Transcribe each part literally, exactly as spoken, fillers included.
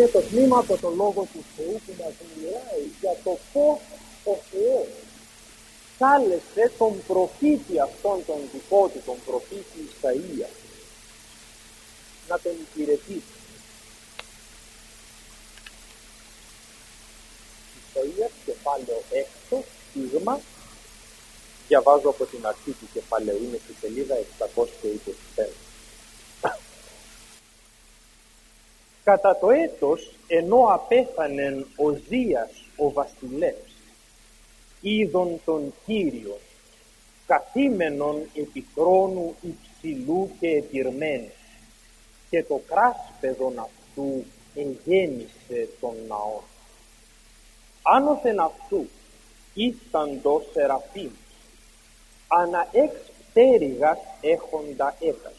είναι το τμήμα από το Λόγο του Θεού που μας μιλάει για το πώς ο Θεός κάλεσε τον προφήτη αυτόν τον δικό του, τον προφήτη Ισαΐα, να τον υπηρετήσει. Ισαΐας, κεφάλαιο έξι, δείγμα, διαβάζω από την αρχή του κεφαλαίου, είναι στη σελίδα εξακόσια είκοσι πέντε. Κατά το έτος, ενώ απέθανεν ο Ζίας ο βασιλεύς, είδον τον Κύριον, καθήμενον επί θρόνου υψηλού και ετυρμένου, και το κράσπεδον αυτού εγέννησε τον ναόν. Άνωθεν αυτού ίσταντο σεραφείμ, ανά εξ πτέρυγας έχοντα έκαστο.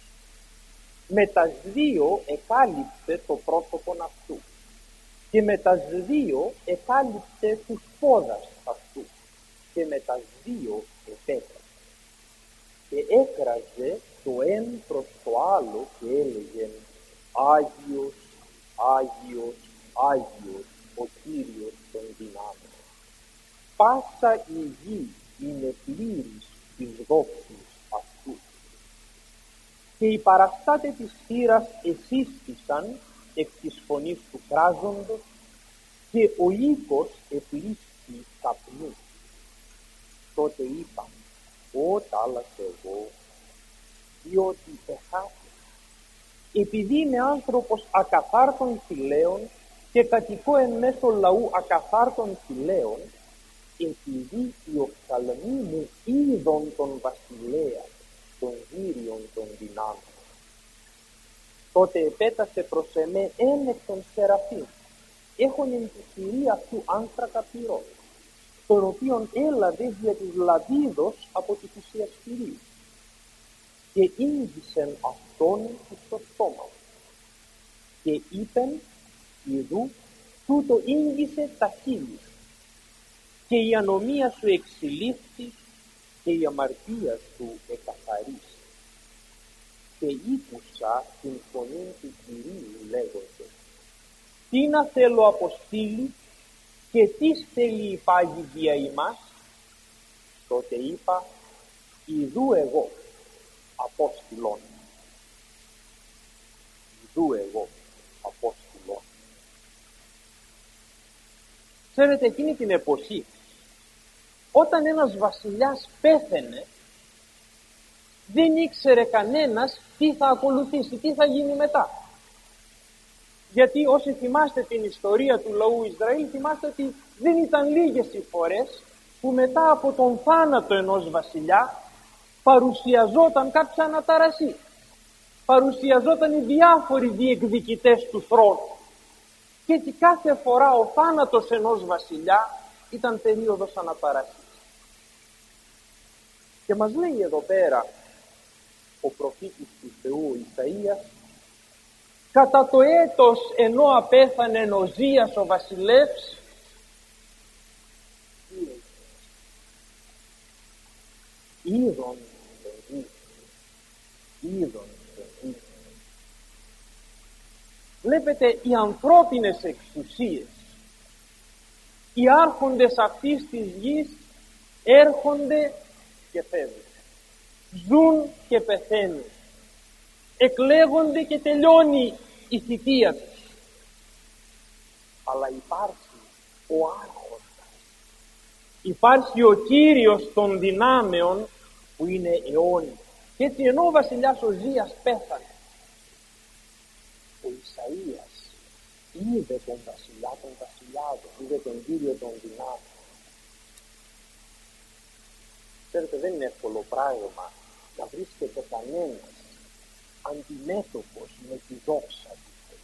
Με τας δύο εκάλυψε το πρόσωπον αυτού και με τας δύο εκάλυψε τους πόδας αυτού και με τας δύο επέκρασε. Και έκραζε το εν προς το άλλο και έλεγε Άγιος, Άγιος, Άγιος ο Κύριος των δυνάμεων. Πάσα η γη είναι πλήρης της δόξης αυτού. Και οι παραστάτες της θύρας εσύστησαν εκ της φωνής του κράζοντος και ο οίκος επλήστη καπνού. Τότε είπα, «Ω τάλας εγώ, διότι εχάθηκα, επειδή είμαι άνθρωπος ακαθάρτων φυλαίων και κατοικώ εν μέσω λαού ακαθάρτων φυλαίων, επειδή οι οφθαλμοί μου είδον τον βασιλέα, των Κύριων των δυνάμεων». Τότε επέτασε προς εμέ ένα εκ των σεραφείμ, έχων εν τη χειρή αυτού άνθρακα πυρός, τον οποίον έλαβε δια της λαβίδος από τη θυσία Κυρίου, και ήγγισεν αυτόν εις το στόμα μου, και είπεν, ιδού, τούτο ήγγισε τα χείλη σου, και η ανομία σου εξηλήφθη και η αμαρτία σου εκαθαρίσει. Και ήκουσα την φωνή του Κυρίου λέγοντες, τι να θέλω αποστείλει και τι θέλει υπάγει δια ημάς. Τότε είπα, ιδού εγώ απόστηλον. Ιδού εγώ απόστηλον. Ξέρετε, εκείνη την εποχή, όταν ένας βασιλιάς πέθαινε, δεν ήξερε κανένας τι θα ακολουθήσει, τι θα γίνει μετά. Γιατί όσοι θυμάστε την ιστορία του λαού Ισραήλ, θυμάστε ότι δεν ήταν λίγες οι φορές που μετά από τον θάνατο ενός βασιλιά παρουσιαζόταν κάποια αναταραχή. Παρουσιαζόταν οι διάφοροι διεκδικητές του θρόνου. Και έτσι κάθε φορά ο θάνατος ενός βασιλιά ήταν περίοδος αναταραχής. Και μας λέει εδώ πέρα ο προφήτης του Θεού Ισαΐας, κατά το έτος ενώ απέθανε ο Ζίας ο βασιλεύς, είδον τον Ζή, είδον τον Ζή. Βλέπετε, οι ανθρώπινες εξουσίες, οι άρχοντες αυτής της γης έρχονται και φεύγουν, ζουν και πεθαίνουν, εκλέγονται και τελειώνει η θητεία τους. Αλλά υπάρχει ο άρχοντας, υπάρχει ο Κύριος των δυνάμεων που είναι αιώνιος. Και έτσι ενώ ο βασιλιάς ο Ζίας πέθανε, ο Ισαΐας είδε τον βασιλιά των βασιλιάδων, είδε τον Κύριο των δυνάμεων. Ξέρετε, δεν είναι εύκολο πράγμα να βρίσκεται κανένας αντιμέτωπος με τη δόξα του Θεού.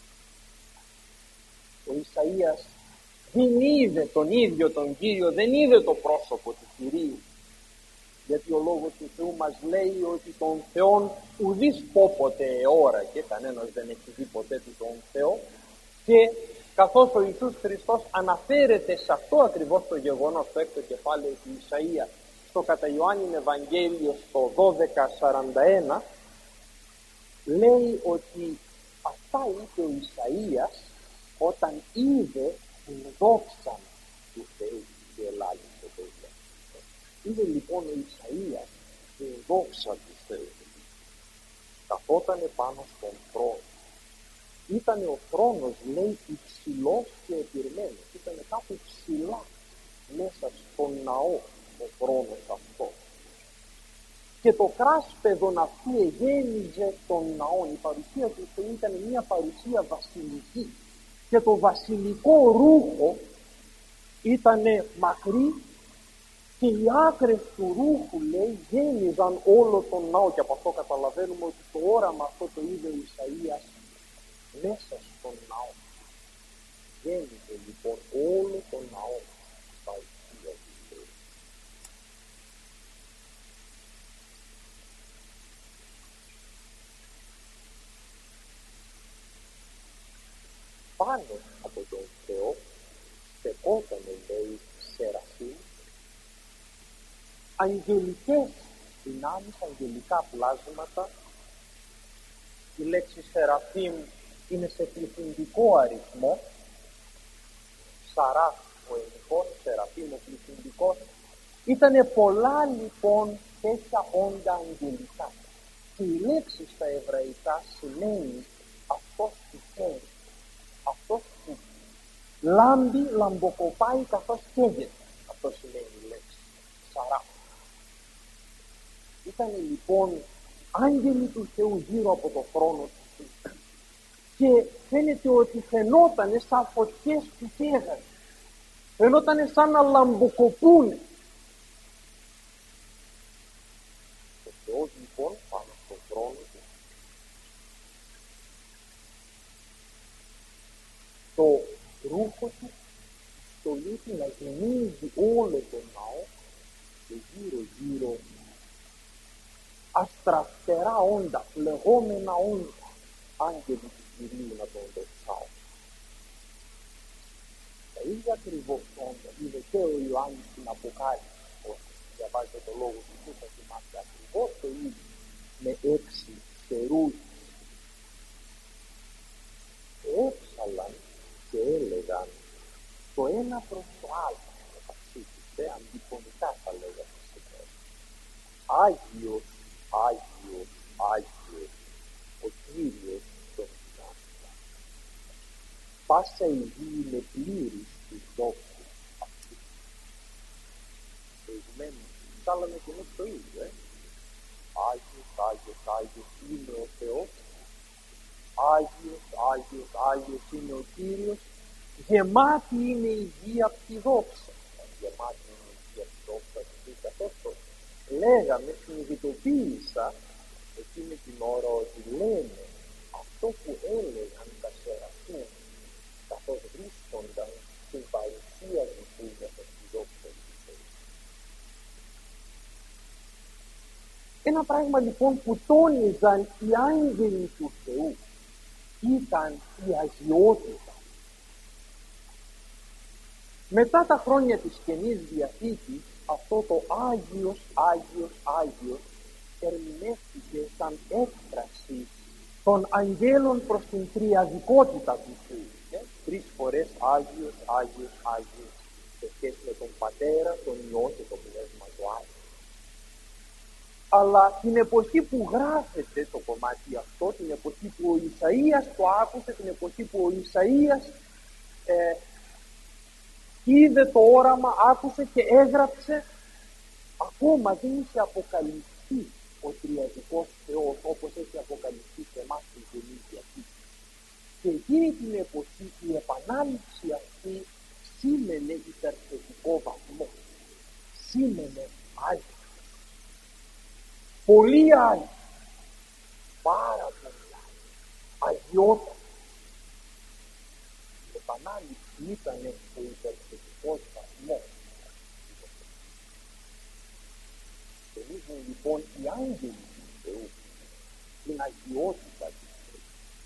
Ο Ισαΐας δεν είδε τον ίδιο τον Κύριο, δεν είδε το πρόσωπο του Κυρίου, γιατί ο Λόγος του Θεού μας λέει ότι τον Θεόν ουδείς πόποτε εώρα, και κανένας δεν έχει δει ποτέ του τον Θεό, και καθώς ο Ιησούς Χριστός αναφέρεται σε αυτό ακριβώς το γεγονός, στο έκτο κεφάλαιο του Ισαΐα, στο κατά Ιωάννην Ευαγγέλιο στο δώδεκα σαράντα ένα, λέει ότι αυτά είπε ο Ισαΐας όταν είδε την δόξα του Θεού και ελάλησε το ίδιο. Είδε λοιπόν ο Ισαΐας την δόξα του Θεού. Καθότανε πάνω στον θρόνο. Ήτανε ο θρόνος, λέει, υψηλός και επιρμένος. Ήτανε κάπου ψηλά μέσα στον ναό ο θρόνος αυτό. Και το κράσπεδον αυτού εγένιζε τον ναό. Η παρουσία του Θεού ήταν μια παρουσία βασιλική. Και το βασιλικό ρούχο ήτανε μακρύ και οι άκρες του ρούχου, λέει, γένιζαν όλο τον ναό. Και από αυτό καταλαβαίνουμε ότι το όραμα αυτό το είδε ο Ισαΐας μέσα στον ναό. Γένιζε λοιπόν όλο τον ναό στα ουσία του Θεού. Πάνω από τον Θεό στεκότανε, λέει, σεραφείμ, αγγελικές δυνάμεις, αγγελικά πλάσματα. Η λέξη σεραφείμ είναι σε πληθυντικό αριθμό. Σαράφ ο ενικός, σεραφείμ ο πληθυντικός. Ήτανε πολλά λοιπόν τέτοια όντα αγγελικά. Και η λέξη στα εβραϊκά σημαίνει αυτός που καίγεται, αυτός που λάμπει, λαμποκοπάει καθώς καίγεται. Αυτό σημαίνει η λέξη σαράφ. Ήτανε λοιπόν άγγελοι του Θεού γύρω από το θρόνο του και φαίνεται ότι φαινότανε σαν φωτιές που καίγανε, φαινότανε σαν να λαμποκοπούνε. Ο Θεός λοιπόν πάνω στον θρόνο του, το ρούχο του στολίζει να γεμίζει όλο τον ναό και γύρω γύρω αστραφτερά όντα, λεγόμενα όντα, άγγελοι του Κυρίου να τον δοξάω. Τα ίδια ακριβώς όντα είδε και ο Ιωάννης στην Αποκάλυψη, όταν διαβάζετε το λόγο του Θεού, θα θυμάστε ακριβώς το ίδιο, με έξι θερούγες. Και έξαλαν και έλεγαν το ένα προς το άλλο, μεταξύ τους, ε, αντιφωνικά θα λέγαμε σήμερα. Άγιος, Άγιος, Άγιος, ο Κύριος των δυνάμεων. Πάσα η γη είναι πλήρης της δόξης αυτής. Προηγουμένως, ψάλαμε και εμείς το ίδιο, ε. Άγιος, Άγιος, Άγιος είναι ο Θεός. Άγιος, Άγιος, Άγιος είναι ο Κύριος. Γεμάτη είναι η γη από τη δόξα. Γεμάτη είναι η γη από τη δόξα. Καθώς το λέγαμε, συνειδητοποίησα εκείνη την ώρα ότι λένε αυτό που έλεγαν τα σεραφείμ καθώς βρίσκονταν στην παρουσία του Θεού μέσα στη δόξα του Θεού. Ένα πράγμα λοιπόν που τόνιζαν οι άγγελοι του Θεού ήταν η αγιότητα. Μετά τα χρόνια της Καινής Διαθήκης, αυτό το Άγιος, Άγιος, Άγιος ερμηνεύτηκε σαν έκφραση των αγγέλων προς την τριαδικότητα του Θεού. Ε? Τρεις φορές Άγιος, Άγιος, Άγιος σε σχέση με τον Πατέρα, τον Υιό και το Πνεύμα του Άγιου. Αλλά την εποχή που γράφεται το κομμάτι αυτό, την εποχή που ο Ισαΐας το άκουσε, την εποχή που ο Ισαΐας ε, είδε το όραμα, άκουσε και έγραψε, ακόμα δεν είχε αποκαλυφθεί ο τριαδικός Θεός όπως έχει αποκαλυφθεί σε εμάς στην Καινή Διαθήκη. Και εκείνη την εποχή η επανάληψη αυτή σήμαινε υπερθετικό βαθμό, σήμαινε Άγιο. Πολύ Άγιο, πάρα πολύ Άγιο, αγιότατο. Η επανάληψη ήταν ο υπερθετικός βαθμός. Τελίζουν λοιπόν οι άγγελοι του Θεού την αγιότητα του Θεού.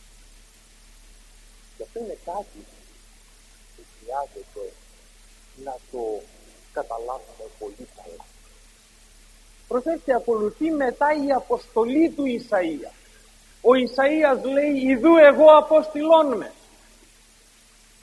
Και αυτό είναι κάτι που χρειάζεται να το καταλάβουμε πολύ καλά. Προσέξτε, ακολουθεί μετά η αποστολή του Ισαΐα. Ο Ισαΐας λέει, ιδού εγώ αποστηλών με.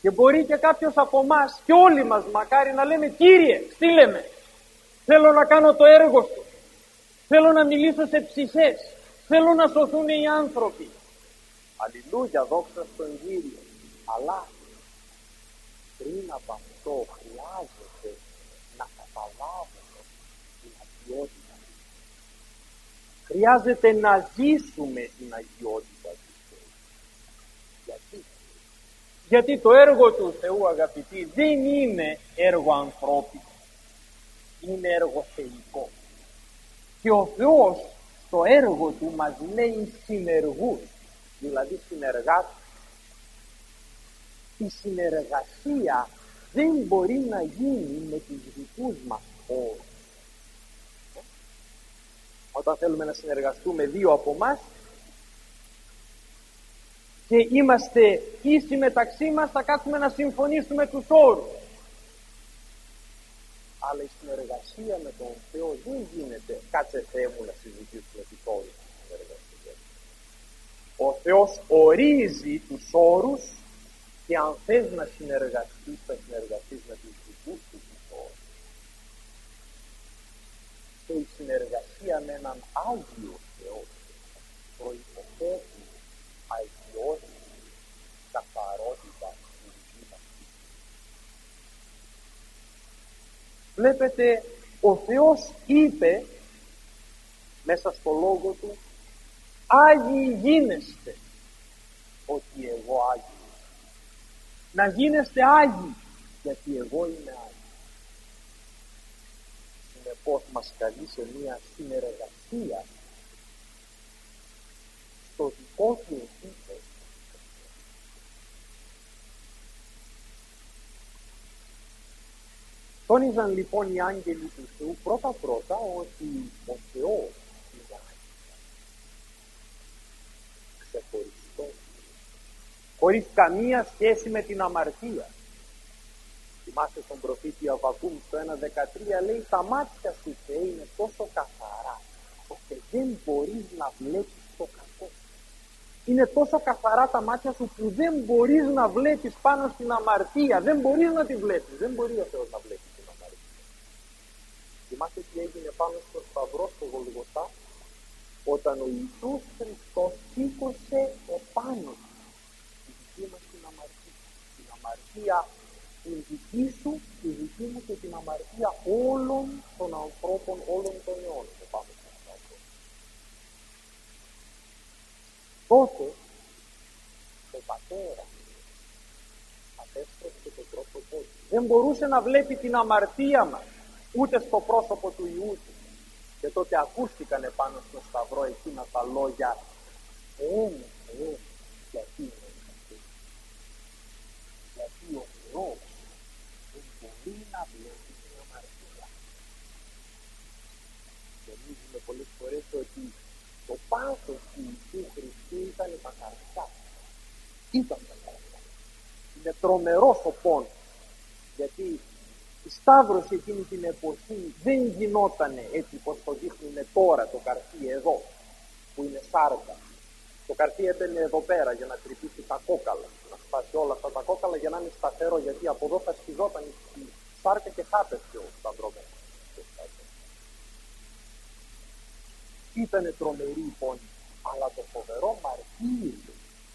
Και μπορεί και κάποιος από εμάς και όλοι μας μακάρι να λέμε, Κύριε, στείλε με, θέλω να κάνω το έργο σου, θέλω να μιλήσω σε ψυχές, θέλω να σωθούν οι άνθρωποι. Αλληλούια, δόξα στον Κύριο. Αλλά πριν από αυτό χρειάζεται να καταλάβουμε την αγιότητα. Χρειάζεται να ζήσουμε την αγιότητα του Θεού. Γιατί? Γιατί το έργο του Θεού, αγαπητοί, δεν είναι έργο ανθρώπινο. Είναι έργο θεϊκό. Και ο Θεός στο έργο του μας λέει συνεργούς, δηλαδή συνεργάτες. Η συνεργασία δεν μπορεί να γίνει με τους δικούς μας όρους. Όταν θέλουμε να συνεργαστούμε δύο από εμάς και είμαστε ίσοι μεταξύ μας, θα κάτσουμε να συμφωνήσουμε τους όρους. Αλλά η συνεργασία με τον Θεό δεν γίνεται κάτσε Θεέ μου να συζητήσουμε τους όρους της συνεργασίας. Ο Θεός ορίζει τους όρους και αν θες να συνεργαστείς, θα συνεργαστείς με τους δικούς του τους όρους. Και η συνεργασία με έναν Άγιο Θεό προϋποθέτει αγιότητα, καθαρότητα στη δική μας. Βλέπετε, ο Θεός είπε μέσα στο λόγο του, Άγιοι γίνεστε, ότι εγώ Άγιος. Να γίνεστε Άγιοι, γιατί εγώ είμαι Άγιος. Συνεπώς μας καλεί σε μια συνεργασία στο δικό του επίπεδο. Τόνιζαν λοιπόν οι άγγελοι του Θεού πρώτα πρώτα ότι ο Θεός είναι Άγιος, ξεχωριστό, χωρίς καμία σχέση με την αμαρτία. Θυμάστε τον προφήτη Αββακούμ στο ένα δεκατρία, λέει, τα μάτια σου Θεέ είναι τόσο καθαρά ώστε δεν μπορείς να βλέπεις το κακό. Είναι τόσο καθαρά τα μάτια σου που δεν μπορείς να βλέπεις πάνω στην αμαρτία, δεν μπορείς να τη βλέπεις, δεν μπορεί ο Θεός να βλέπει την αμαρτία. Θυμάστε τι έγινε πάνω στο σταυρό στο Γολγοθά, όταν ο Ιησούς Χριστός σήκωσε επάνω του τη δική μας την αμαρτία. Την αμαρτία την δική σου, τη δική μου και την αμαρτία όλων των ανθρώπων, όλων των αιώνων επάνω στο σταυρό. Τότε ο πατέρας απέστρεψε το πρόσωπό του. Δεν μπορούσε να βλέπει την αμαρτία μας ούτε στο πρόσωπο του Ιού του. Και τότε ακούστηκαν επάνω στο σταυρό εκείνα τα λόγια, Θεέ μου, Θεέ μου, γιατί είναι αυτό. Γιατί ο Θεός δεν μπορεί να βλέπει την αμαρτία. Νομίζουμε πολλές φορές ότι το πάθος του Ιησού Χριστού ήταν τα καρδιά. Ήταν τα καρδιά. Είναι τρομερός ο πόνος. Γιατί η σταύρωση εκείνη την εποχή δεν γινότανε έτσι πως το δείχνουμε τώρα το καρφί εδώ που είναι σάρκα. Το καρφί έμπαινε εδώ πέρα για να τρυπήσει τα κόκαλα, να σπάσει όλα αυτά τα κόκαλα για να είναι σταθερό, γιατί από εδώ θα σχιζόταν η σάρκα και χάπευσε ο σταυρωμένος. Ήτανε τρομερή η πόνη, αλλά το φοβερό μαρτύριο,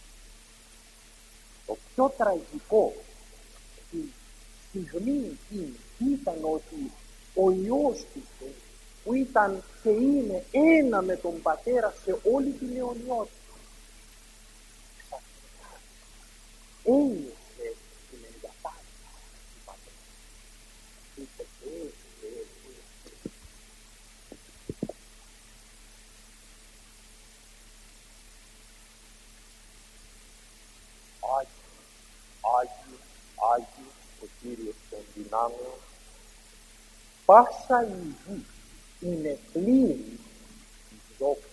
το πιο τραγικό στη στιγμή εκείνη ήταν ότι ο Υιός του Θεού, που ήταν και είναι ένα με τον Πατέρα σε όλη την αιωνιότητα, ξαφνικά ένιωσε την εγκατάλειψη του Πατέρα. Είπε Θεέ, Θεέ, Θεέ. Άγιο, Άγιο, Άγιο ο Κύριος των δυνάμεων, πάσα η γη είναι πλήρη της δόξης.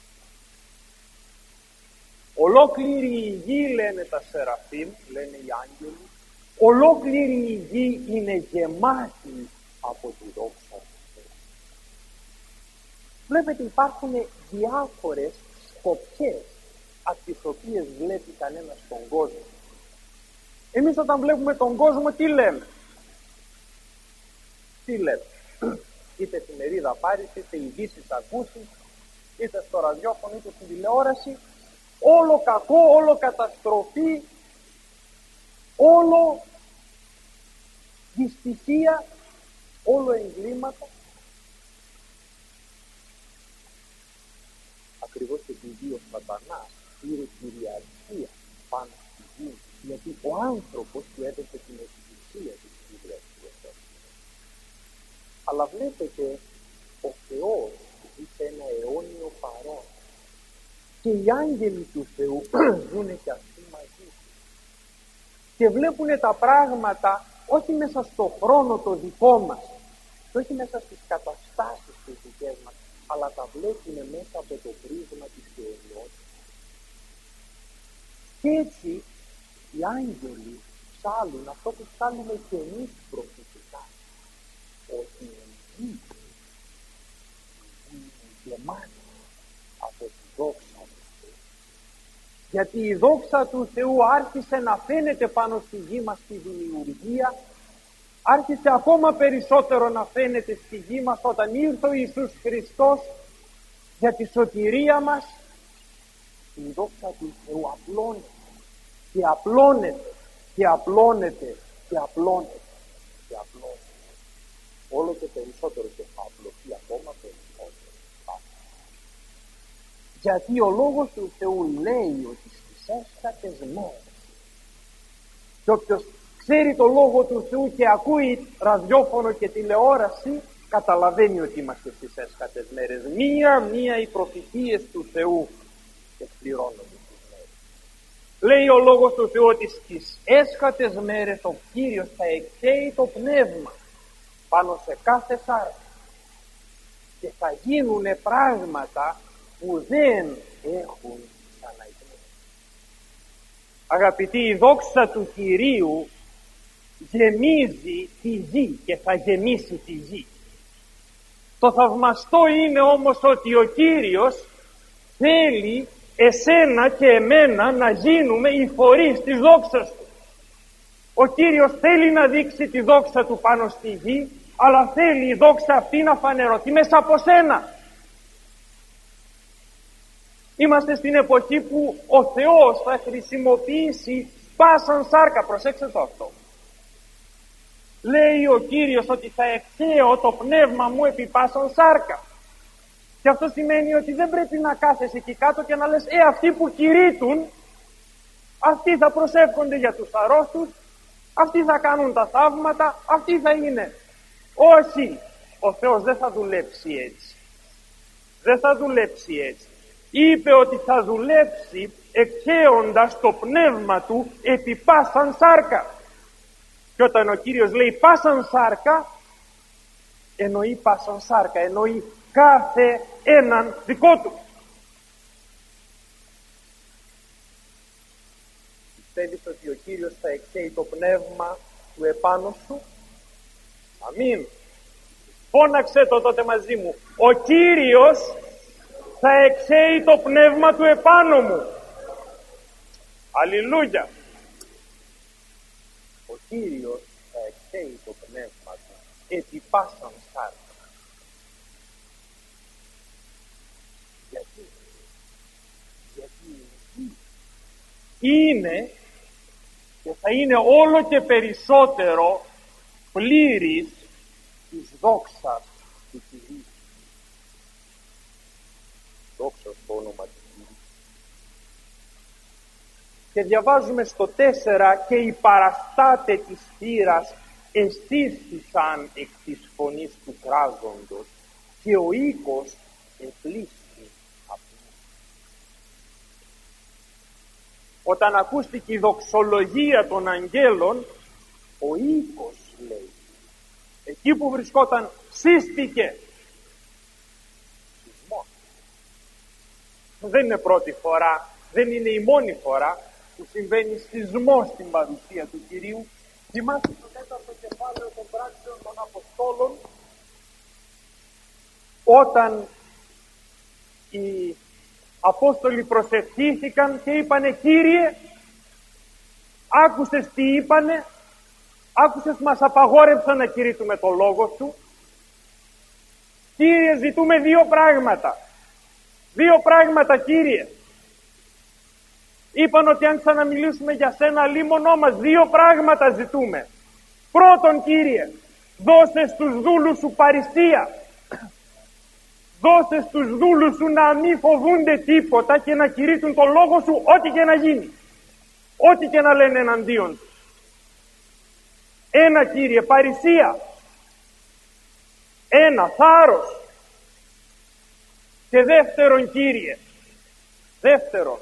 Ολόκληρη η γη, λένε τα Σεραφείμ, λένε οι άγγελοι, ολόκληρη η γη είναι γεμάτη από τη δόξα του Θεού. Βλέπετε, υπάρχουν διάφορες σκοπιές από τις οποίες βλέπει κανένας τον κόσμο. Εμείς όταν βλέπουμε τον κόσμο τι λέμε? Τι λέμε? Είτε εφημερίδα πάρεις, είτε ειδήσεις ακούσεις, είτε στο ραδιόφωνο, είτε στην τηλεόραση, όλο κακό, όλο καταστροφή, όλο δυστυχία, όλο εγκλήματα. Ακριβώς επειδή ο Σατανάς πήρε κυριαρχία πάνω στη γη, γιατί ο άνθρωπος του έδωσε την εκκλησία της Bibliας του Θεού. Αλλά βλέπετε, ο Θεός είχε ένα αιώνιο παρόν και οι άγγελοι του Θεού ζουνε και αυτοί μαζί του και βλέπουν τα πράγματα όχι μέσα στο χρόνο το δικό μας και όχι μέσα στις καταστάσεις τις δικές μας, αλλά τα βλέπουν μέσα από το πρίσμα της αιωνιότητας. Και έτσι οι άγγελοι ψάλλουν αυτό που ψάλλουμε και εμείς προφητικά, ότι η γη είναι γεμάτη από τη δόξα του Θεού. Γιατί η δόξα του Θεού άρχισε να φαίνεται πάνω στη γη μας στη δημιουργία, άρχισε ακόμα περισσότερο να φαίνεται στη γη μας όταν ήρθε ο Ιησούς Χριστός για τη σωτηρία μας. Η δόξα του Θεού απλώνεται και απλώνεται και απλώνεται και απλώνεται και απλώνεται. Όλο και περισσότερο και θα απλωθεί ακόμα περισσότερο. Γιατί ο Λόγος του Θεού λέει ότι στις έσχατες μέρες, και όποιος ξέρει το Λόγο του Θεού και ακούει ραδιόφωνο και τηλεόραση, καταλαβαίνει ότι είμαστε στις έσχατες μέρες. Μία-μία οι προφητείες του Θεού εκπληρώνονται στις μέρες. Λέει ο Λόγος του Θεού ότι στις έσχατες μέρες ο Κύριος θα εκχέει το πνεύμα πάνω σε κάθε σάρκα και θα γίνουν πράγματα που δεν έχουν ξαναγίνει. Αγαπητοί, η δόξα του Κυρίου γεμίζει τη γη και θα γεμίσει τη γη. Το θαυμαστό είναι όμως ότι ο Κύριος θέλει εσένα και εμένα να γίνουμε οι φορείς της δόξας του. Ο Κύριος θέλει να δείξει τη δόξα του πάνω στη γη, αλλά θέλει η δόξα αυτή να φανερωθεί μέσα από σένα. Είμαστε στην εποχή που ο Θεός θα χρησιμοποιήσει πάσαν σάρκα. Προσέξτε το αυτό. Λέει ο Κύριος ότι θα εκχέω το πνεύμα μου επί πάσαν σάρκα. Και αυτό σημαίνει ότι δεν πρέπει να κάθεσαι εκεί κάτω και να λες «Ε, αυτοί που κηρύττουν, αυτοί θα προσεύχονται για τους αρρώστους, αυτοί θα κάνουν τα θαύματα, αυτοί θα είναι». Όχι, ο Θεός δεν θα δουλέψει έτσι. Δεν θα δουλέψει έτσι. Είπε ότι θα δουλέψει εκχέοντας το πνεύμα του επί πάσαν σάρκα. Και όταν ο Κύριος λέει πάσαν σάρκα, εννοεί πάσαν σάρκα, εννοεί κάθε έναν δικό του. Πιστεύεις ότι ο Κύριος θα εκχέει το πνεύμα του επάνω σου? Αμήν. Φώναξε το τότε μαζί μου. Ο Κύριος θα εκχέει το πνεύμα του επάνω μου. Αλληλούια. Ο Κύριος θα εκχέει το πνεύμα του επί πάσαν σάρκα. Γιατί? Γιατί είναι και θα είναι όλο και περισσότερο πλήρης της δόξας του Κυρίου. Δόξα στο όνομα του Κυρίου. Και διαβάζουμε στο τέσσερα «Και οι παραστάτε της θύρας εστίρθησαν εκ της φωνής του κράζοντος και ο οίκος επλήσθη από». Όταν ακούστηκε η δοξολογία των αγγέλων, ο οίκος, λέει, εκεί που βρισκόταν, σύστηκε. Σεισμός. Δεν είναι πρώτη φορά, δεν είναι η μόνη φορά που συμβαίνει σεισμός στην παρουσία του Κυρίου. Θυμάστε το τέταρτο κεφάλαιο των πράξεων των Αποστόλων, όταν οι Απόστολοι προσευχήθηκαν και είπανε «Κύριε, Άκουσες τι είπανε, άκουσες μας απαγόρεψαν να κηρύττουμε το λόγο σου. Κύριε, ζητούμε δύο πράγματα. Δύο πράγματα, Κύριε. Είπαν ότι αν ξαναμιλήσουμε για σένα λίμωνό μας, δύο πράγματα ζητούμε. Πρώτον, Κύριε, δώσε στους δούλους σου παρησία. Δώσε στους δούλους σου να μην φοβούνται τίποτα και να κηρύττουν το λόγο σου ό,τι και να γίνει. Ό,τι και να λένε εναντίον τους. Ένα, Κύριε, παρησία. Ένα, θάρρος. Και δεύτερον, Κύριε, δεύτερον,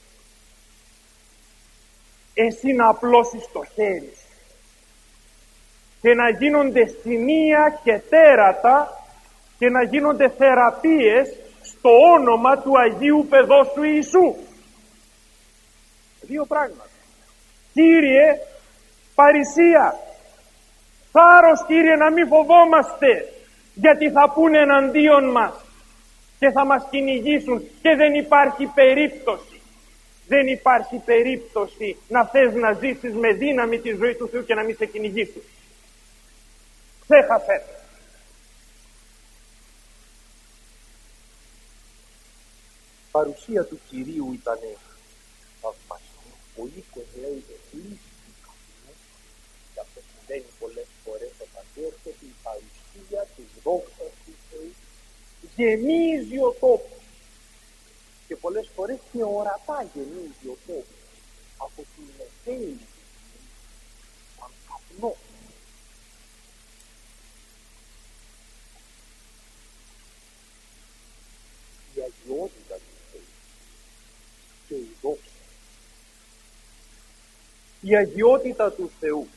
εσύ να απλώσεις το χέρι σου και να γίνονται σημεία και τέρατα και να γίνονται θεραπείες στο όνομα του Αγίου Παιδός σου Ιησού. Δύο πράγματα. Κύριε, παρησία. Θάρρος, Κύριε, να μην φοβόμαστε, γιατί θα πούνε εναντίον μας και θα μας κυνηγήσουν και δεν υπάρχει περίπτωση. Δεν υπάρχει περίπτωση να θες να ζήσεις με δύναμη τη ζωή του Θεού και να μην σε κυνηγήσουν. Ξέχασέ. Η παρουσία του Κυρίου ήταν θαυμαστή. Ο οίκος, λέει, εκλείστηκε. Και αυτό συμβαίνει πολλές φορές όταν έρχεται η παρουσία της δόξας του Θεού. Γεμίζει ο τόπος. Και πολλές φορές και ορατά γεμίζει ο τόπος από την μεθέλη, σαν καπνό. Η αγιότητα του Θεού και η δόξα. Η αγιότητα του Θεού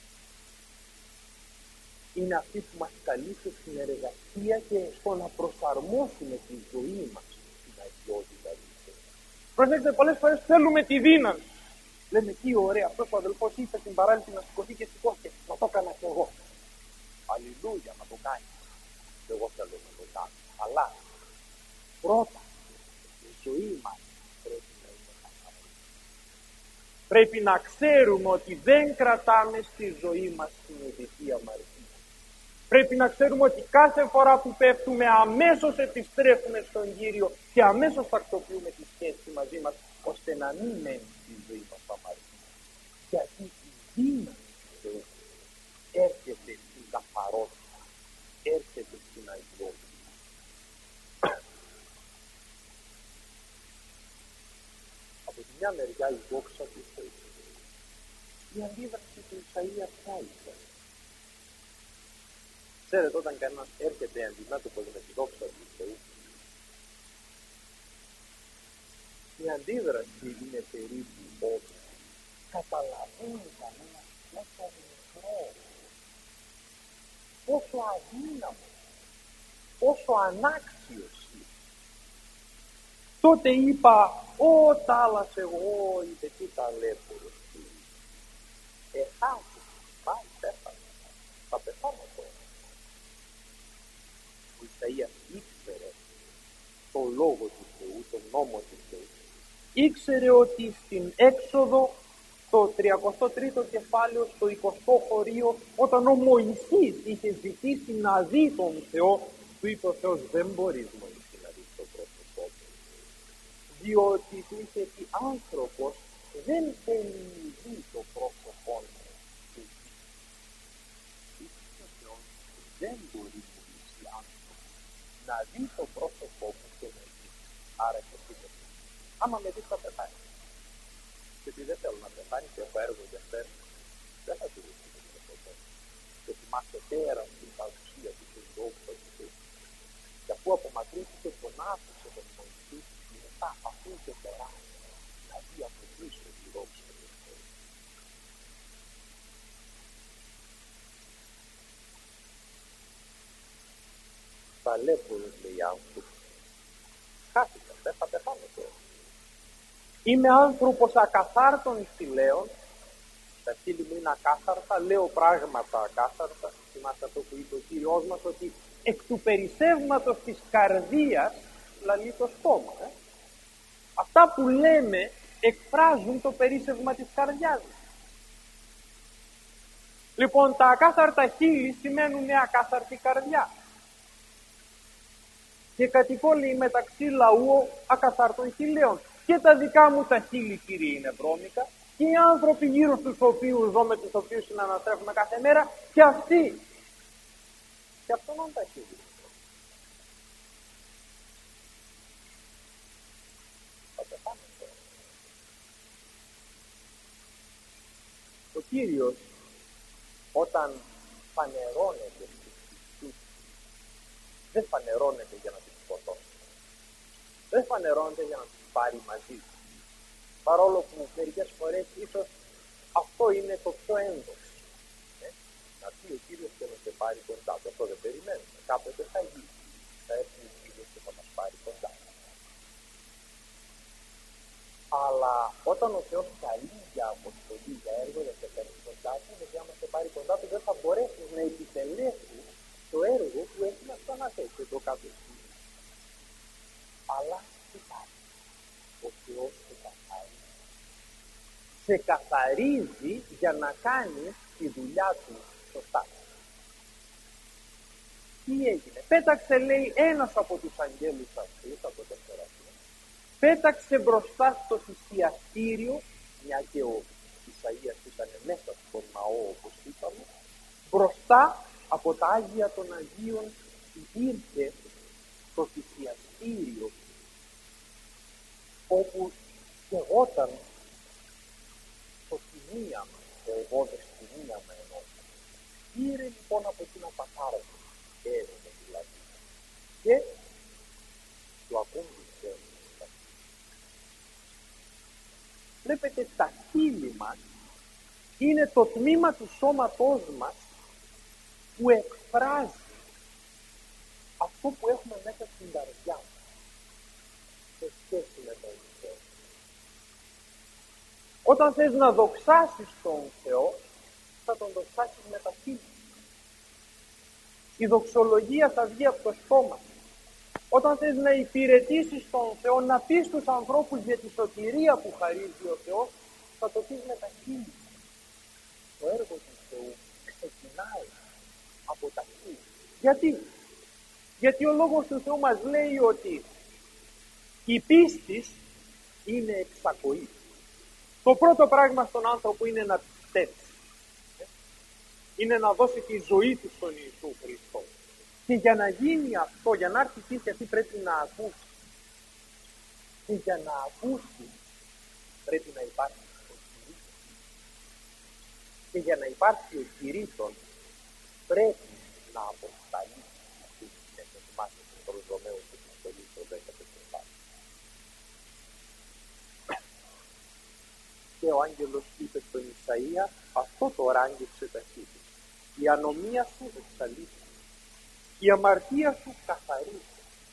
είναι αυτή που μας καλεί σε συνεργασία και στο να προσαρμόσουμε τη ζωή μας στην αγιότητα του Θεού. Προσέξτε, πολλές φορές θέλουμε τη δύναμη. Λέμε τι ωραία, αυτός ο αδελφός είπε στην παράλυση να σηκωθεί και σηκώθηκε. Να το έκανα κι εγώ. Αλληλούια, να το κάνει. Εγώ θέλω να το κάνω. Αλλά πρώτα η ζωή μας πρέπει να είναι καθαρή. Πρέπει να ξέρουμε ότι δεν κρατάμε στη ζωή μας συνειδητή αμαρτία. Πρέπει να ξέρουμε ότι κάθε φορά που πέφτουμε αμέσως επιστρέφουμε στον Κύριο και αμέσως τακτοποιούμε τη σχέση μαζί μας, ώστε να μην μένει στη ζωή μας αμαρτία. Γιατί η δύναμη του Θεού έρχεται στην καθαρότητα, έρχεται στην αγιότητα. Από τη μια μεριά η δόξα του Θεού, η αντίδραση του Ισαΐα ποια ήταν? Ξέρετε, όταν κανένας έρχεται αντιμέτωπος με τη δόξα του Θεού, η αντίδραση είναι περίπου ότι καταλαβαίνει κανένας πόσο μικρό, πόσο αδύναμο, πόσο ανάξιος είναι. Τότε είπα, «Ω τάλας εγώ, είτε τι ταλέπορος του». Εχάσεις, πάλι πέθανε, θα πεθάνω τώρα. Ο Ισαΐας ήξερε το λόγο του Θεού, τον νόμο του Θεού. Ήξερε ότι στην Έξοδο, το τριακοστό τρίτο κεφάλαιο, στο εικοστό χωρίο, όταν ο Μωυσής είχε ζητήσει να δει τον Θεό, του είπε ο Θεός, δεν μπορείς Μωυσή να δεις το πρόσωπό του. Διότι του είχε πει, άνθρωπος δεν θέλει να δει το πρόσωπό του. Είπε ο Θεός, δεν μπορεί να δει το πρόσωπό μου και να δει. Άρα και εσύ δεν. Άμα με δεις θα πεθάνει. Γιατί δεν θέλω να πεθάνει και έχω έργο για φέρνει. Δεν θα του δεις το πρόσωπό μου. Και θυμάστε πέρα στην παρουσία του και δόξα του Θεού. Και αφού απομακρύνθηκε τον άφησε τον Μωυσή, μετά αφού και περάσει να δει από πίσω τη δόξα του Θεού. Ταλέπορος, λέει άνθρωπος. Χάθηκα, δεν θα πεθάνω τώρα. Είμαι άνθρωπος ακαθάρτων στηλέων. Τα χείλη μου είναι ακάθαρτα, λέω πράγματα ακάθαρτα. Θυμάστε αυτό που είπε ο Κύριος μας, ότι εκ του περισσεύματος της καρδίας λαλεί το στόμα. Ε? Αυτά που λέμε εκφράζουν το περίσσευμα της καρδιάς. Λοιπόν, τα ακάθαρτα χείλη σημαίνουν μια ακάθαρτη καρδιά. Και κατοικώ, λέει, μεταξύ λαού ακαθάρτων χειλαίων. Και τα δικά μου τα χείλη, Κύριε, είναι βρώμικα, και οι άνθρωποι γύρω στους οποίους ζω, με τους οποίους συναναστρέφουμε κάθε μέρα, και αυτοί. Και αυτόν είναι τα χείλη. Θα πεθάνε τώρα. Ο Κύριος, όταν φανερώνεται στους Χριστούς, δεν φανερώνεται για να τους σκοτώσει. Δεν φανερώνεται για να τους πάρει μαζί του. Παρόλο που μερικές φορές ίσως αυτό είναι το πιο έντονο. Ε? Να πει ο Κύριος και να σε πάρει κοντά του. Αυτό δεν περιμένουμε. Κάποτε θα γίνει. Θα έρθει ο Κύριος και θα μας πάρει κοντά. Αλλά όταν ο Θεός καλεί για αποστολή, για έργο, για σε πάρει κοντά του, γιατί άμα σε πάρει κοντά του δεν θα μπορέσει να επιτελέσει το έργο που έχει να σου αναθέσει το κάποιο στιγμή. Αλλά τι πάει. Ο Θεός σε καθαρίζει. Σε καθαρίζει για να κάνει τη δουλειά του σωστά. Τι έγινε? Πέταξε, λέει, ένας από τους αγγέλους αυτούς, από το Σεραφείμ, πέταξε μπροστά στο θυσιαστήριο, μια και ο Ισαΐας ήταν μέσα στον ναό, όπως είπαμε, μπροστά από τα Άγια των Αγίων υπήρχε το θυσιαστήριο, όπου καιγόταν το θυμίαμα, το εγώδες θυμίαμα ενός. Πήρε λοιπόν από εκείνα τα κάρτα, έρευε δηλαδή, και του ακούμπησε. Βλέπετε, τα χείλη μας είναι το τμήμα του σώματός μας που εκφράζει αυτό που έχουμε μέσα στην καρδιά μας σε σχέση με τον Θεό. Όταν θες να δοξάσεις τον Θεό, θα τον δοξάσεις με τα χείλη. Η δοξολογία θα βγει από το στόμα. Όταν θες να υπηρετήσεις τον Θεό, να πεις στους ανθρώπους για τη σωτηρία που χαρίζει ο Θεός, θα το πεις με τα χείλη. Το έργο του Θεού ξεκινάει από τα χείλη. Γιατί? Γιατί ο Λόγος του Θεού μας λέει ότι η πίστη είναι εξακοή. Το πρώτο πράγμα στον άνθρωπο είναι να πιστέψει. Είναι να δώσει τη ζωή του στον Ιησού Χριστό. Και για να γίνει αυτό, για να έρθει η πίστη αυτή, πρέπει να ακούσει. Και για να ακούσει πρέπει να υπάρχει ο κηρύττων. Και για να υπάρχει ο κηρύττων πρέπει να αποσταλεί. Αυτή είναι το μάθημα του προσδομέου και της σχολής των δέκα τεσσάρων. Και ο άγγελος είπε στον Ισαΐα, αυτό τώρα άγγιξε τα χείλη. Η ανομία σου εξαλείφθηκε. Η αμαρτία σου καθαρίζει.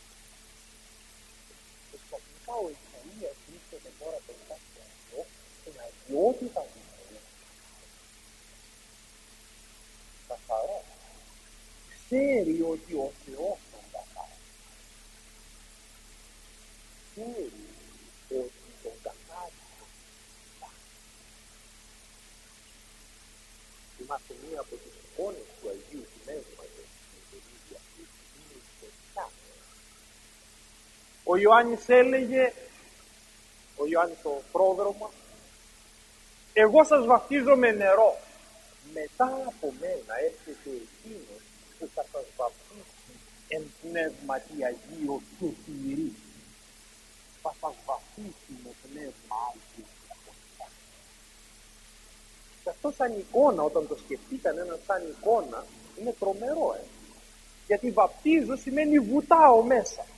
Και ξαφνικά ο Ισαΐας βρίσκεται τώρα μπροστά στο Θεό, στην αγιότητα του Θεού. Καθαρό. Ξέρει ότι ο Θεός τον καθαρίζει. Ξέρει ότι τον καθαρίζει. Είμαστε μία από τις εικόνες του Αγίου Πνεύματος στην Καινούργια Διαθήκη, είναι η φωτιά. Ο Ιωάννης έλεγε, ο Ιωάννης ο πρόδρομος, εγώ σας βαφτίζω με νερό. Μετά από μένα έρχεται εκείνος που θα σας βαφτίσει εν πνεύματι Αγίο και Θηρή. Θα σας βαφτίσει με πνεύμα Άγιο. Και αυτό σαν εικόνα, όταν το σκεφτεί κανένα σαν εικόνα, είναι τρομερό. Ε. Γιατί βαπτίζω σημαίνει βουτάω μέσα.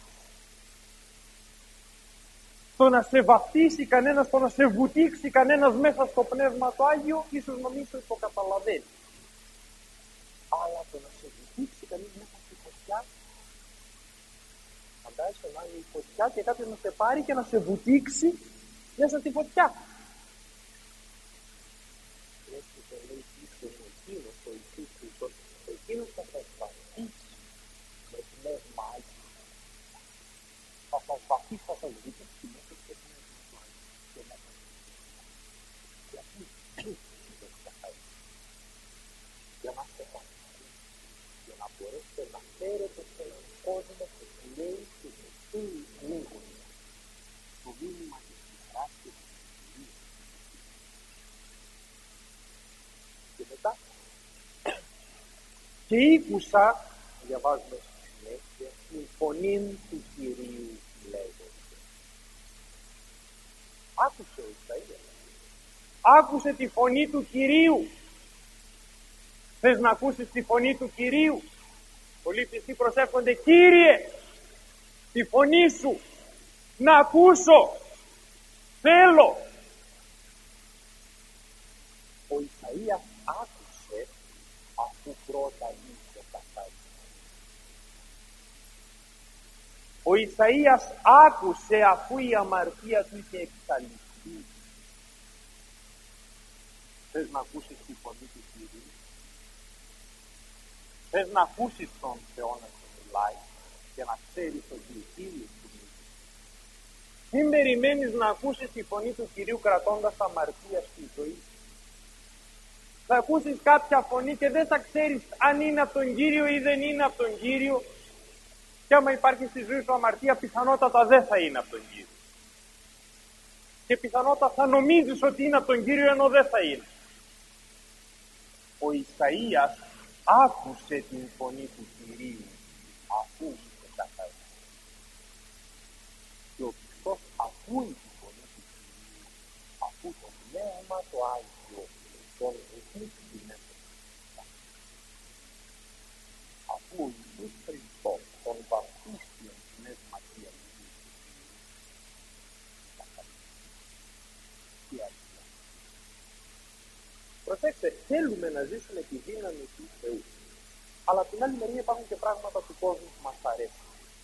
Το να σε βαπτίσει κανένας, το να σε βουτήξει κανένας μέσα στο Πνεύμα το Άγιο, ίσως νομίζω ότι το καταλαβαίνει. Αλλά το να σε βουτήξει κανείς μέσα στη φωτιά, φαντάζεσαι να είναι η φωτιά και κάποιος να σε πάρει και να σε βουτήξει μέσα στη φωτιά. Εκείνος ο Ιησούς Χριστός, εκείνος θα σας βαφτίσει με πνεύμα Άγιο. Θα σας βαφτίσει, θα σας βουτήξει μέσα στο πνεύμα Άγιο και να σας βουτήξει. Γιατί δεν θα καθαρίσει. Και ήκουσα, διαβάζουμε στη συνέχεια, την φωνή του Κυρίου λέγεται. Άκουσε ο Ισαΐας. Άκουσε τη φωνή του Κυρίου. Θες να ακούσεις τη φωνή του Κυρίου? Πολλοί πιστοί προσεύχονται, Κύριε, τη φωνή σου να ακούσω, θέλω. Ο Ισαΐας άκουσε αφού πρώτα είχε καθαρίσει. Ο Ισαΐας άκουσε αφού η αμαρτία του είχε εξαλειφθεί. Θες να ακούσεις τη φωνή του Κυρίου? Θες να ακούσεις τον Θεό να σου μιλάει και να ξέρεις ότι οι φίλοι του μιλούν? Μην περιμένεις να ακούσεις τη φωνή του Κυρίου κρατώντας αμαρτία στη ζωή. Θα ακούσεις κάποια φωνή και δεν θα ξέρεις αν είναι από τον Κύριο ή δεν είναι από τον Κύριο, και άμα υπάρχει στη ζωή σου αμαρτία, πιθανότατα δεν θα είναι από τον Κύριο. Και πιθανότατα θα νομίζεις ότι είναι από τον Κύριο ενώ δεν θα είναι. Ο Ισαΐας άκουσε την φωνή του Κυρίου αφού είχε καθαρίσει. Και ο πιστός ακούει τη φωνή του Κυρίου αφού το Πνεύμα το Άγιο τον οδήγει μέσα. Αφού ο Ιησούς Χριστός τον βαπτίστηκε Πνεύμα και Αγίου του Κυρίου. Προσέξτε, θέλουμε να ζήσουμε τη δύναμη του Θεού. Αλλά από την άλλη μεριά υπάρχουν και πράγματα του κόσμου που μας αρέσουν.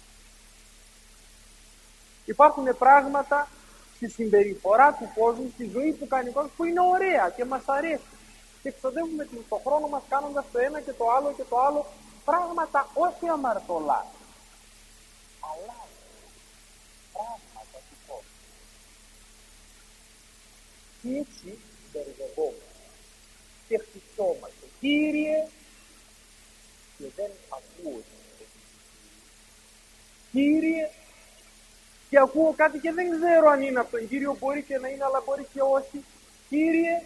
Υπάρχουν πράγματα στη συμπεριφορά του κόσμου, στη ζωή που κάνει ο κόσμος, που είναι ωραία και μας αρέσει. Και εξοδεύουμε τον χρόνο μας κάνοντας το ένα και το άλλο και το άλλο, πράγματα όχι αμαρτωλά, αλλά πράγματα του κόσμου. Και έτσι μπερδευόμαστε και χτυπιόμαστε. Κύριε, και δεν ακούω την φωνή. Κύριε, και ακούω κάτι και δεν ξέρω αν είναι από τον Κύριο, μπορεί και να είναι αλλά μπορεί και όχι. Κύριε,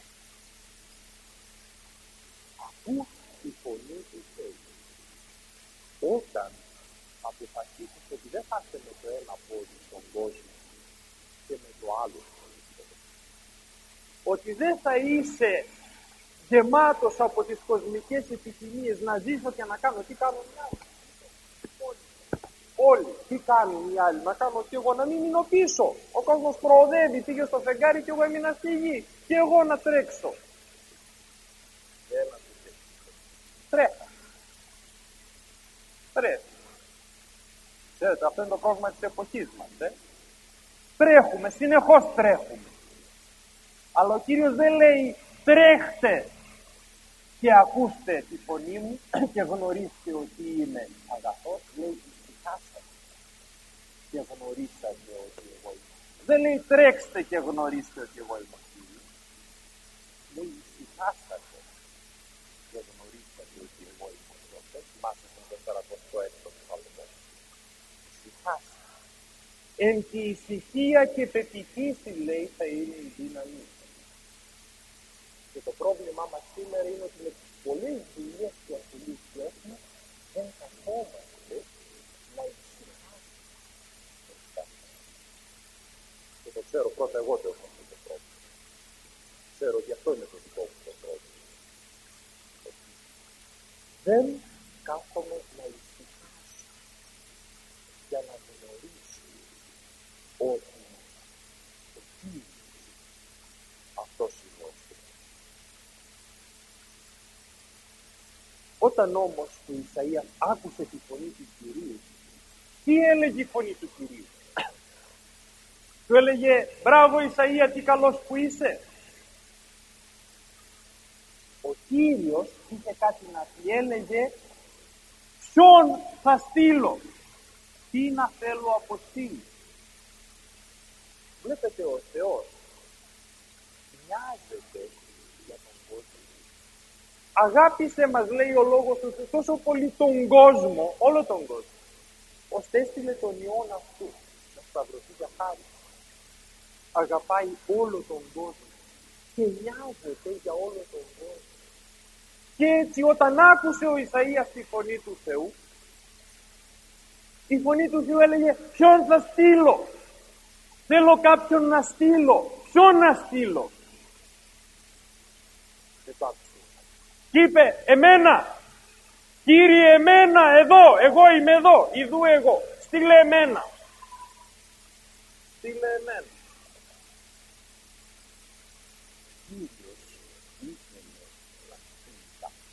ακούς τη φωνή του Θεού. Όταν αποφασίσεις ότι δεν θα είσαι με το ένα πόδι στον κόσμο και με το άλλο πόδι, ότι δεν θα είσαι γεμάτος από τις κοσμικές επιθυμίες να ζήσω και να κάνω, τι κάνουν οι άλλοι. Όλοι. Όλοι. Τι κάνουν οι άλλοι, να κάνω και εγώ, να μην μείνω πίσω. Ο κόσμος προοδεύει, πήγε στο φεγγάρι και εγώ έμεινα στη γη. Και εγώ να τρέξω. Έλα, τρέχα. Τρέχα. Ξέρετε, αυτό είναι το πρόβλημα της εποχής μας. Ε? Τρέχουμε, συνεχώς τρέχουμε. Αλλά ο Κύριος δεν λέει τρέχτε και ακούστε τη φωνή μου και γνωρίστε ότι είμαι αγαθός. Λέει ησυχάσατε και γνωρίσατε ότι εγώ είμαι. Δεν λέει τρέξτε και γνωρίστε ότι εγώ είμαι ο Κύριος. Λέει ησυχάσατε και γνωρίσατε ότι εγώ είμαι ο Κύριος. Δεν θυμάστε τον τεσσαρακοστό έκτο ψαλμό. Ησυχάσατε. Εν τη ησυχία και πεποιθήσει, λέει, θα είναι η δύναμη. Και το πρόβλημά μας σήμερα είναι ότι με τις πολλές δουλειές και ασχολίες που έχουμε δεν καθόμαστε να ησυχάσουμε. Και το ξέρω πρώτα, εγώ το έχω αυτό το πρόβλημα. Ξέρω ότι αυτό είναι το δικό μου το πρόβλημα. Δεν κάθομαι να ησυχάσω για να γνωρίσω ότι εκεί αυτός είναι ο Θεός. Όταν όμως ο Ισαΐας άκουσε τη φωνή του Κυρίου, τι έλεγε η φωνή του Κυρίου? Του έλεγε μπράβο Ισαΐα, τι καλός που είσαι. Ο Κύριος είχε κάτι να πει, έλεγε ποιον θα στείλω, τι να θέλω αποστείλει. Βλέπετε, ο Θεός νοιάζεται για τον κόσμο. Αγάπησε, μας λέει ο λόγος του, τόσο πολύ τον κόσμο, όλο τον κόσμο, ώστε έστειλε τον Υιόν αυτού να σταυρωθεί για χάρη. Αγαπάει όλο τον κόσμο και νοιάζεται για όλο τον κόσμο. Και έτσι όταν άκουσε ο Ισαΐας τη φωνή του Θεού, η φωνή του Θεού έλεγε, ποιον θα στείλω? Θέλω κάποιον να στείλω. Ποιον να στείλω? Δεν το άκουσε. Και είπε, εμένα. Κύριε, εμένα, εδώ, εγώ είμαι εδώ, ιδού εγώ. Στείλε εμένα. Στείλε εμένα. Κύριος ήθελε να στείλει κάποιον.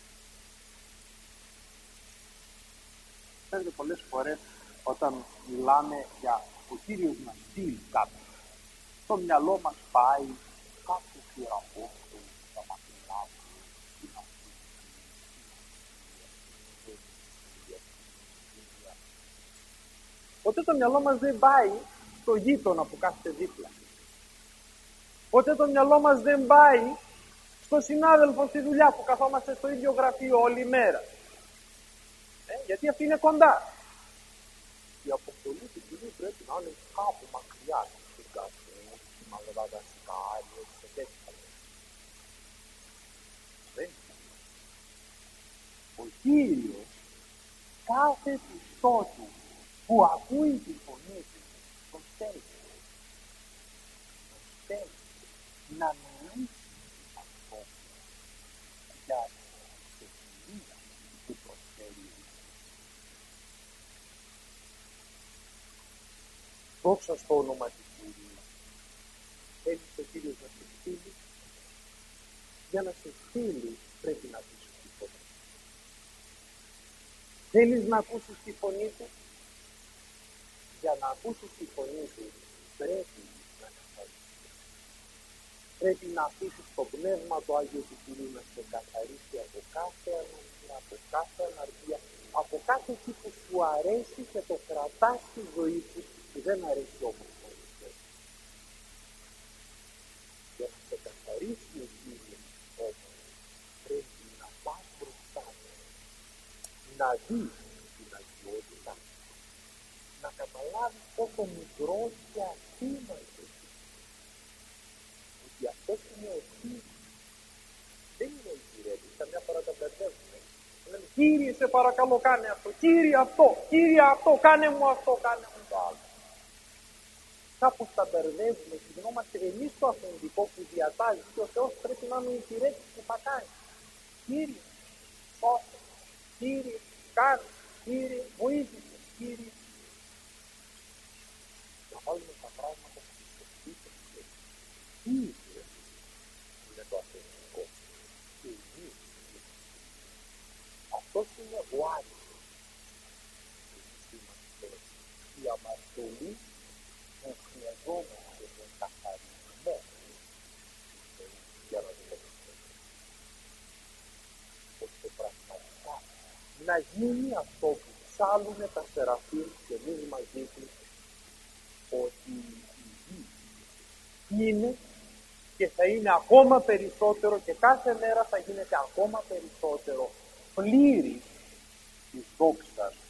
Ξέρετε, πολλές φορές όταν μιλάμε για ο Κύριος να στείλει κάποιον, στο μυαλό μας πάει κάποιος ιεραπόστολος, τα μακρινά του, την αυτή, Ποτέ το μυαλό μας δεν πάει στο γείτονα που κάθεται δίπλα. Ποτέ το μυαλό μας δεν πάει στο συνάδελφο στη δουλειά που καθόμαστε στο ίδιο γραφείο όλη μέρα. Ε, γιατί αυτή είναι κοντά. η αποστολή του Κυρίου πρέπει να είναι κάπου μακριά, στην καφέ, στη Μαδαγασκάρια, σε τέτοια. Δεν είναι. Ο Κύριος κάθε πιστό του που ακούει τη φωνή του, τον στέλνει. Τον στέλνει να μιλήσει αυτό για την ευκαιρία που προσφέρει. Δόξα στο όνομα του Κυρίου. Θέλεις ο Κύριος να σε στείλει. Για να σε στείλει πρέπει να ακούσεις τη φωνή. Θέλεις να ακούσεις τη φωνή του. Για να ακούσεις τη φωνή του πρέπει να καθαρίσεις. Πρέπει να αφήσεις το Πνεύμα του Άγιο του Κυρίου να σε καθαρίσει από κάθε ανομία, από κάθε αναρχία, από κάθε τι που σου αρέσει και το κρατάς στη ζωή σου που δεν αρέσει όπως το Θεό. Για να σε καθαρίσει ο Κύριος όμως πρέπει να πας μπροστά του, να δεις την αγιότητα, να καταλάβεις πόσο μικρός και ασήμαντος ότι αυτός είναι ο Κύριος. Δεν είναι ο υπηρέτης, καμιά φορά τα μπερδεύουμε. Λέμε, Κύριε σε παρακαλώ κάνε αυτό, Κύριε αυτό, Κύριε αυτό, κάνε μου αυτό, κάνε μου το άλλο. Κάπως τα μπερδεύουμε και γινόμαστε εμείς το αφεντικό που διατάζει και ο Θεός πρέπει να είναι ο υπηρέτης που θα κάνει. Κύριε, σώσε, Κύριε, κάνε, Κύριε, βοήθησε, Κύριε. Να βάλουμε τα πράγματα που σκεφτείτε και Κύριε είναι το αφεντικό και εμείς. Αυτός είναι ο Άγιος. Εμείς είμαστε η αμαρτωλή που χρειαζόμαστε τον καθαρισμό για να δουλεύουμε. Ώστε πραγματικά να γίνει αυτό που ψάλλουνε τα Σεραφείμ και εμείς μαζί τους, ότι η γη είναι και θα είναι ακόμα περισσότερο και κάθε μέρα θα γίνεται ακόμα περισσότερο πλήρη της δόξας